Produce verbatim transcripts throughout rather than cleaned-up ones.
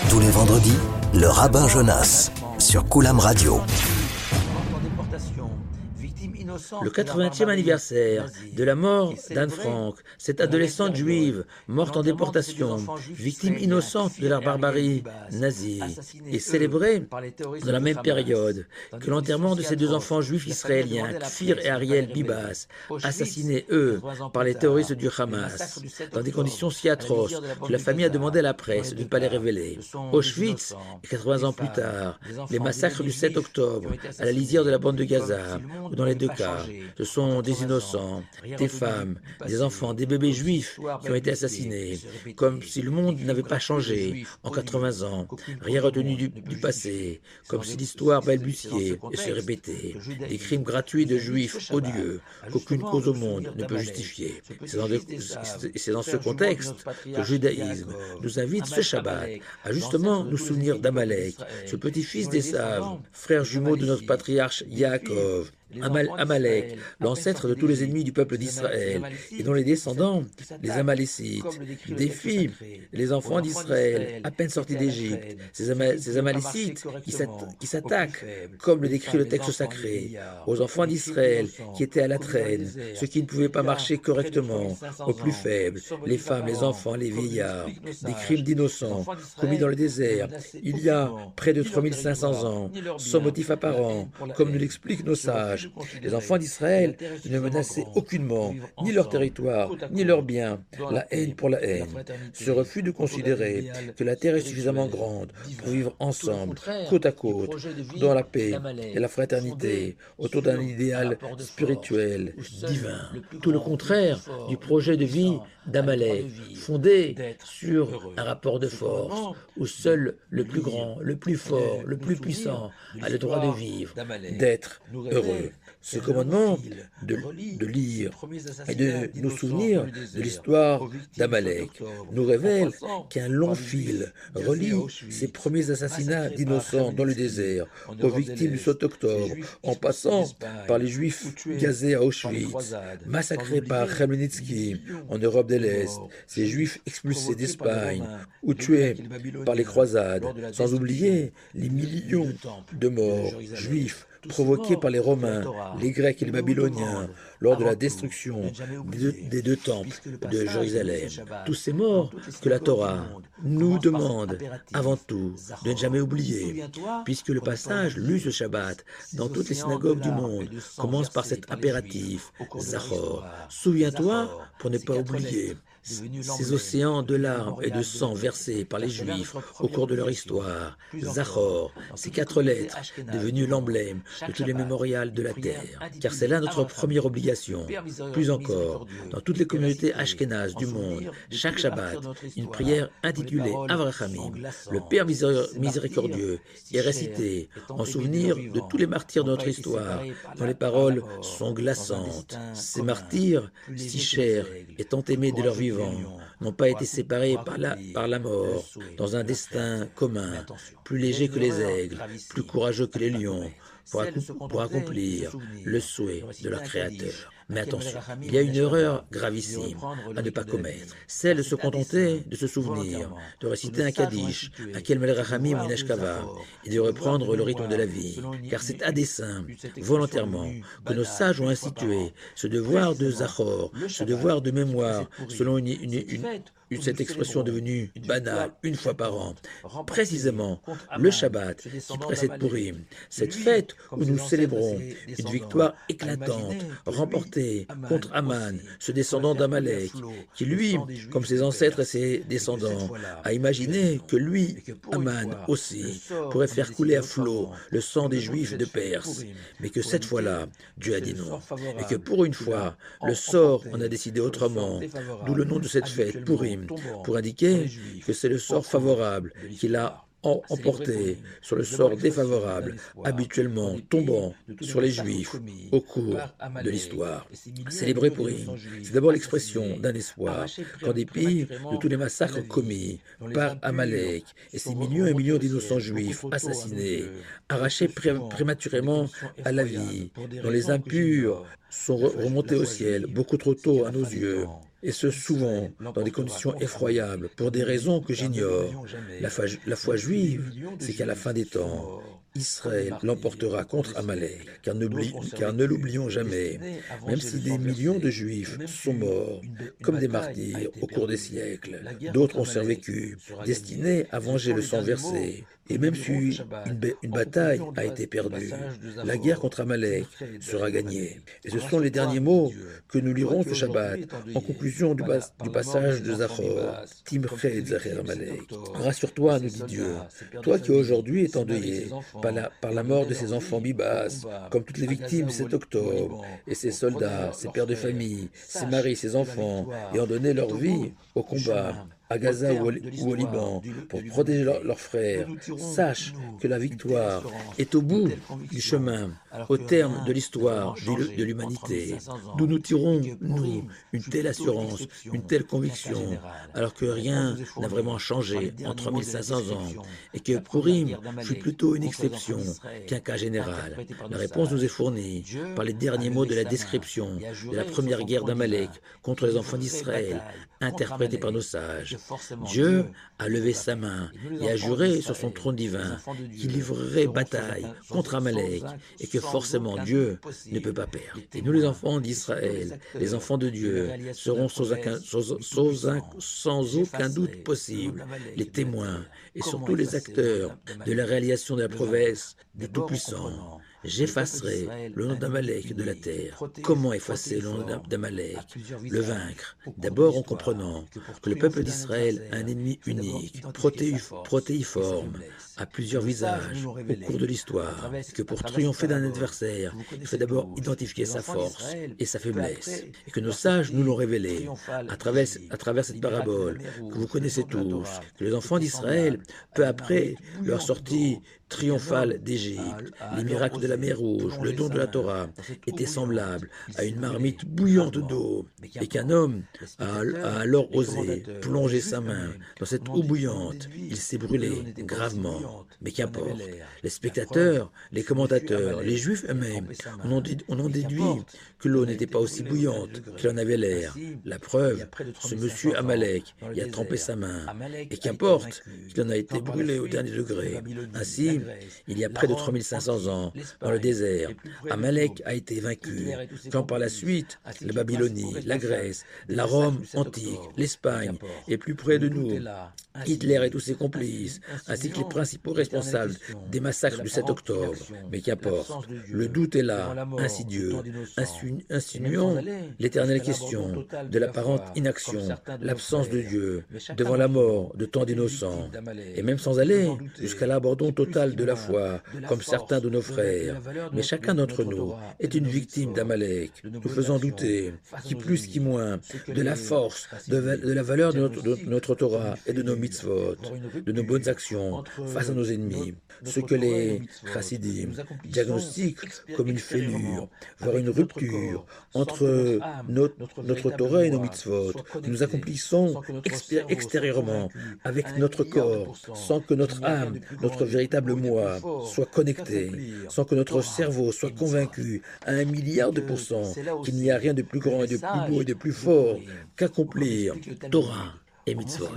Tous les vendredis, le rabbin Jonas sur Koulam Radio. Le quatre-vingtième anniversaire de la mort d'Anne Frank, cette adolescente juive morte en déportation, victime innocente de la barbarie nazie, est célébré dans la même période que l'enterrement de ces deux enfants juifs israéliens, Kfir et Ariel Bibas, assassinés eux par les terroristes du Hamas, dans des conditions si atroces que la famille a demandé à la presse de ne pas les révéler. Auschwitz, et quatre-vingts ans plus tard, les massacres du sept octobre à la lisière de la bande de Gaza, ou dans les deux cas, ce sont des innocents, des femmes, des enfants, des bébés juifs qui ont été assassinés, comme si le monde n'avait pas changé en quatre-vingts ans, rien retenu du, du passé, comme si l'histoire balbutiait et se répétait, des crimes gratuits de juifs odieux qu'aucune cause au monde ne peut justifier. C'est dans, de, c'est dans ce contexte que le judaïsme nous invite ce Shabbat à justement nous souvenir d'Amalek, ce petit-fils d'Esav, frère jumeau de notre patriarche Yaakov. Amal, Amalek, l'ancêtre de tous les ennemis du peuple d'Israël, et dont les descendants, les Amalécites, défient les enfants d'Israël à peine sortis d'Égypte. Ces, Ama, ces Amalécites qui s'attaquent, comme le décrit le texte sacré, aux enfants d'Israël qui étaient à la traîne, ceux qui ne pouvaient pas marcher correctement, aux plus faibles, les femmes, les enfants, les vieillards, des crimes d'innocents commis dans le désert il y a près de trois mille cinq cents ans, sans motif apparent, comme nous l'expliquent nos sages. Les enfants d'Israël ne menaçaient aucunement ni leur territoire, ni leurs biens. La haine pour la haine. Ce refus de considérer que la terre est suffisamment grande pour vivre ensemble, côte à côte, dans la paix et la fraternité, autour d'un idéal spirituel, divin. Tout le contraire du projet de vie d'Amalek, fondé sur un rapport de force, où seul le plus grand, le plus fort, le plus puissant a le droit de vivre, d'être heureux. Ce commandement de, de lire et de nous souvenir de l'histoire d'Amalek nous révèle qu'un long fil relie ces premiers assassinats d'innocents dans le désert aux victimes du sept octobre, en passant par les juifs gazés à Auschwitz, massacrés par Khmelnytsky en Europe de l'Est, ces juifs expulsés d'Espagne ou tués par les croisades, sans oublier les millions de morts juifs provoqués par les Romains, les Grecs et les Babyloniens lors de la destruction des deux, des deux temples de Jérusalem. Tous ces morts que la Torah nous demande avant tout de ne jamais oublier, puisque le passage lu ce Shabbat dans toutes les synagogues du monde commence par cet impératif, Zachor. Souviens-toi pour ne pas oublier. Ces océans de larmes et de sang versés par les Juifs au cours de leur histoire, Zachor, ces quatre lettres devenues l'emblème de tous les mémorials de la terre, car c'est là notre première obligation. Plus encore, dans toutes les communautés ashkénazes du monde, chaque Shabbat, une prière intitulée Avrachamim, le Père miséricordieux, est récitée en souvenir de tous les martyrs de notre histoire, dont les paroles sont glaçantes. Ces martyrs, si chers et tant aimés de leur vivant, n'ont pas été séparés par la, par la mort, dans un destin commun, plus léger que les aigles, plus courageux que les lions, pour, pour accomplir le souhait de leur Créateur. Mais attention, il y a une erreur gravissime à ne pas commettre, celle de se contenter de se souvenir, de réciter un Kaddish, un Kelmel Rachamim ou une Eshkava, et de reprendre le rythme de la vie, car c'est à dessein, volontairement, que nos sages ont institué ce devoir de Zachor, ce devoir de mémoire, selon une, une, une, une cette expression devenue banale une fois par an, précisément le Shabbat qui précède Purim, cette fête où nous célébrons une victoire éclatante, remportée contre Aman, ce descendant d'Amalek, qui lui, comme ses ancêtres et ses descendants, a imaginé que lui, Aman aussi, pourrait faire couler à flot le sang des Juifs de Perse, mais que cette fois-là, Dieu a dit non, et que pour une fois, le sort en a décidé autrement, d'où le nom de cette fête, Purim, pour indiquer que c'est le sort favorable qu'il a emporté sur le sort défavorable, habituellement tombant sur les Juifs au cours de l'histoire. Célébrer Purim, c'est d'abord l'expression d'un espoir qu'en dépit de tous les massacres commis par Amalek et ces millions et millions d'innocents Juifs assassinés, arrachés pré prématurément à la vie, dont les impurs sont remontés au ciel beaucoup trop tôt à nos yeux, et ce souvent dans des conditions effroyables, pour des raisons que j'ignore. La foi, la foi juive, c'est qu'à la fin des temps, Israël l'emportera contre Amalek, car ne, car ne l'oublions jamais, même si des millions de Juifs sont morts comme des martyrs au cours des siècles, d'autres ont survécu, destinés à venger le sang versé, et même si une, une bataille a été perdue, la guerre contre Amalek sera gagnée. Et ce sont les derniers mots que nous lirons ce Shabbat en conclusion du, bas, du passage de Zachor. Timchet Zacher Amalek. Rassure-toi, nous dit Dieu, toi qui aujourd'hui es endeuillé par la, par la mort de ses enfants Bibas, comme toutes les victimes du sept octobre, et ses soldats, ses pères de famille, ses maris, ses enfants, et ont donné leur vie au combat à Gaza ou au, ou au Liban pour protéger leurs leur frères, sache que la victoire est au bout du chemin, au terme de l'histoire de l'humanité, d'où nous tirons, nous, une telle assurance, une telle conviction, alors que rien n'a vraiment changé en trois mille cinq cents ans, et que Purim fut plutôt une exception qu'un cas général. La réponse nous est fournie par les derniers mots de la description de la première guerre d'Amalek contre les enfants d'Israël, interprétée par nos sages. Dieu a levé sa main et a juré sur son trône divin qu'il livrerait bataille contre Amalek et que forcément Dieu ne peut pas perdre. Et nous les enfants d'Israël, les enfants de Dieu, serons sans aucun, sans, sans, sans aucun doute possible les témoins et surtout les acteurs de la réalisation de la promesse du Tout-Puissant. J'effacerai le nom d'Amalek de la terre. Comment effacer le nom d'Amalek? Le vaincre. D'abord en comprenant que le peuple d'Israël a un ennemi unique, protéiforme, à plusieurs visages au cours de l'histoire, et que pour triompher d'un adversaire, il faut d'abord identifier sa force et sa faiblesse, et que nos sages nous l'ont révélé à travers, à travers cette parabole que vous connaissez tous, que les enfants d'Israël, peu après leur sortie triomphale d'Égypte, les miracles de la mer Rouge, le don de la Torah, étaient semblables à une marmite bouillante d'eau, et qu'un homme a, a alors osé plonger sa main dans cette eau bouillante. Il s'est brûlé gravement. Mais qu'importe, les spectateurs, les commentateurs, les juifs eux-mêmes, on en, on en déduit que l'eau n'était pas aussi bouillante qu'il en avait l'air. La preuve, ce monsieur Amalek y a trempé sa main, et qu'importe qu'il en a été brûlé au dernier degré. Ainsi, il y a près de trois mille cinq cents ans, dans le désert, Amalek a été vaincu, quand par la suite, la Babylonie, la Grèce, la Rome antique, l'Espagne, et plus près de nous, Hitler et tous ses complices, ainsi que les principaux responsables des massacres du sept octobre. Mais qu'importe, le doute est là, insidieux, insinuant l'éternelle question de l'apparente inaction, l'absence de Dieu, devant la mort de tant d'innocents. Et même sans aller jusqu'à l'abandon total de la foi, comme certains de nos frères, mais chacun d'entre nous est une victime d'Amalek, nous faisant douter, qui plus qui moins, de la force, de, de la valeur de notre, de notre Torah et de nos mitzvot, de nos bonnes actions face à nos ennemis, ce que les chassidim diagnostiquent comme une fêlure, voire une rupture entre notre, notre Torah et nos mitzvot, que nous accomplissons extérieurement avec notre corps, sans que notre âme, notre véritable moi, soit connecté, sans que notre cerveau soit convaincu à un milliard de pourcents qu'il n'y a rien de plus grand et de plus beau et de plus fort qu'accomplir Torah et mitzvot.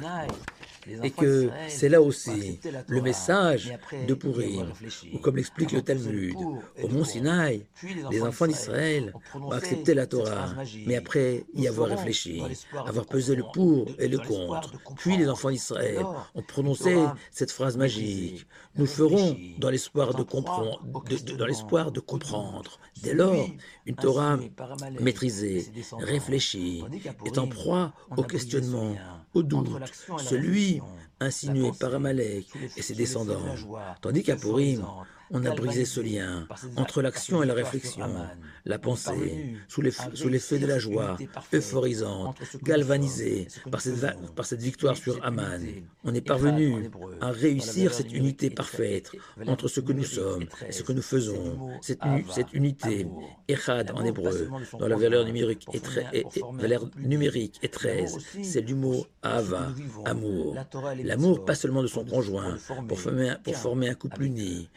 Et que c'est là aussi le message de Purim, ou comme l'explique le Talmud, au mont Sinaï, les enfants d'Israël ont accepté la Torah, mais après y avoir réfléchi, avoir pesé le pour et le contre, puis les enfants d'Israël ont prononcé cette phrase magique: nous ferons dans l'espoir de comprendre, de, de, dans l'espoir de comprendre. Dès lors, une Torah maîtrisée, réfléchie, est en proie au questionnement, au doute, celui insinué par Amalek et ses descendants, tandis qu'à Purim, on a brisé ce lien entre l'action et la réflexion, la pensée, sous l'effet de la joie euphorisante, galvanisée par cette, par cette victoire sur Aman. On est parvenu à réussir cette unité parfaite entre ce que nous sommes et ce que nous faisons. Cette, cette unité, Echad en hébreu, dont la valeur numérique est, est, est, valeur numérique est treize, c'est du mot Ahava, amour. L'amour pas seulement de son conjoint, pour former, pour former un couple uni, l'amour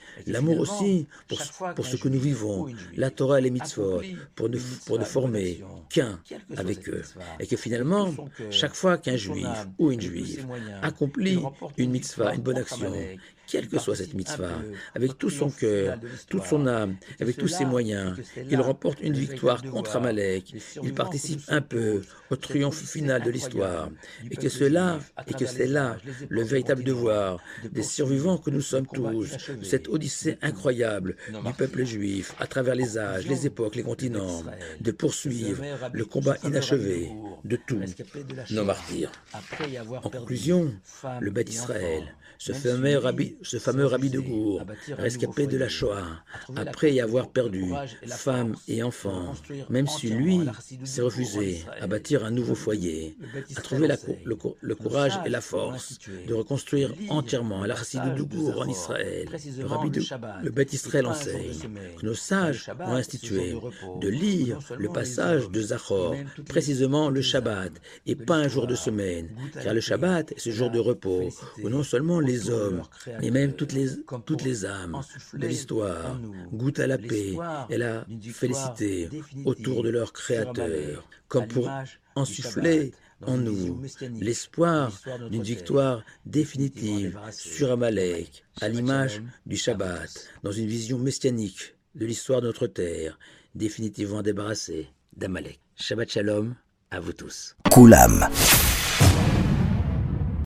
L'amour aussi pour, pour ce que nous vivons, la Torah et les mitzvot, pour ne, pour ne former qu'un avec eux. Et que finalement, chaque fois qu'un juif ou une juive accomplit une mitzvah, une bonne action, quelle que soit cette mitzvah, avec tout son cœur, toute son âme, avec tous ses moyens, il remporte une victoire contre Amalek, il participe un peu au triomphe final de l'histoire, et que cela, et que c'est là le véritable devoir des survivants que nous sommes tous, de cette odyssée incroyable du peuple juif, à travers les âges, les époques, les continents, de poursuivre le combat inachevé de tous nos martyrs. En conclusion, le Beth Israël, ce fameux rabbi, ce fameux rabbi de Gour, rescapé de la Shoah, après y avoir perdu femmes et enfants, même si lui s'est refusé à bâtir un nouveau foyer, a trouvé la, le, le courage et la force de reconstruire entièrement la chassidut de Gour en Israël. Le rabbi de le Beth Israël enseigne que nos sages ont institué de lire le passage de Zachor, précisément le Shabbat, et pas un jour de semaine, car le Shabbat est ce jour de repos où non seulement les hommes, mais même toutes les, toutes les âmes de l'histoire goûtent à la paix et la félicité autour de leur Créateur, comme pour insuffler en nous l'espoir d'une victoire définitive sur Amalek, à l'image du Shabbat, dans une vision messianique de l'histoire de notre terre, définitivement débarrassée d'Amalek. Shabbat Shalom à vous tous. Koulam.